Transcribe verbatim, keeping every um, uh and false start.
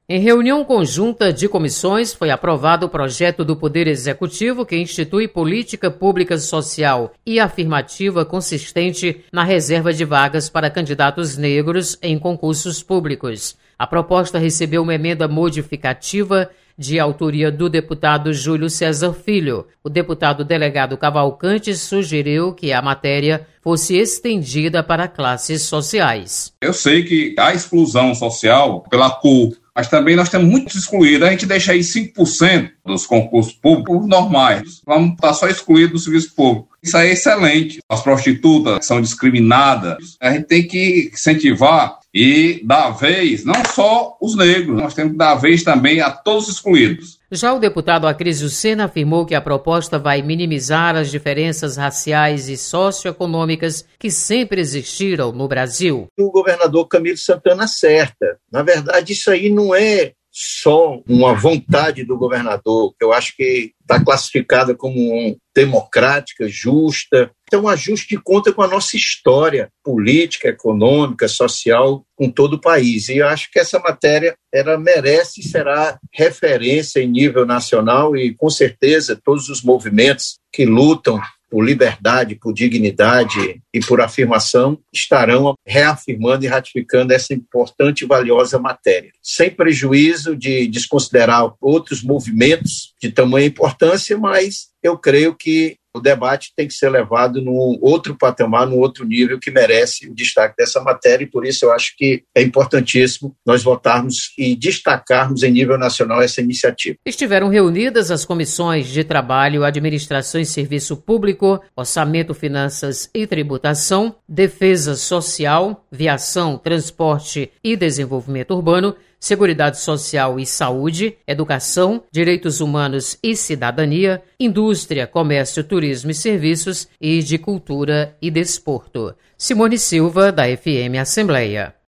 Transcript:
Em reunião conjunta de comissões, foi aprovado o projeto do Poder Executivo que institui política pública social e afirmativa consistente na reserva de vagas para candidatos negros em concursos públicos. A proposta recebeu uma emenda modificativa de autoria do deputado Júlio César Filho. O deputado delegado Cavalcante sugeriu que a matéria fosse estendida para classes sociais. Eu sei que há exclusão social pela cor, mas também nós temos muitos excluídos. A gente deixa aí cinco por cento dos concursos públicos normais. Vamos estar só excluídos do serviço público. Isso aí é excelente. As prostitutas são discriminadas. A gente tem que incentivar e dar vez, não só os negros, nós temos que dar vez também a todos os excluídos. Já o deputado Acrísio Sena afirmou que a proposta vai minimizar as diferenças raciais e socioeconômicas que sempre existiram no Brasil. O governador Camilo Santana acerta. Na verdade, isso aí não é só uma vontade do governador, que eu acho que está classificada como um democrática, justa. Então, um ajuste de conta com a nossa história política, econômica, social, com todo o país. E eu acho que essa matéria ela merece e será referência em nível nacional e, com certeza, todos os movimentos que lutam por liberdade, por dignidade e por afirmação, estarão reafirmando e ratificando essa importante e valiosa matéria, sem prejuízo de desconsiderar outros movimentos de tamanha importância, mas eu creio que o debate tem que ser levado num outro patamar, num outro nível que merece o destaque dessa matéria, e por isso eu acho que é importantíssimo nós votarmos e destacarmos em nível nacional essa iniciativa. Estiveram reunidas as comissões de Trabalho, Administração e Serviço Público, Orçamento, Finanças e Tributação, Defesa Social, Viação, Transporte e Desenvolvimento Urbano, Seguridade Social e Saúde, Educação, Direitos Humanos e Cidadania, Indústria, Comércio, Turismo e Serviços e de Cultura e Desporto. Simone Silva, da F M Assembleia.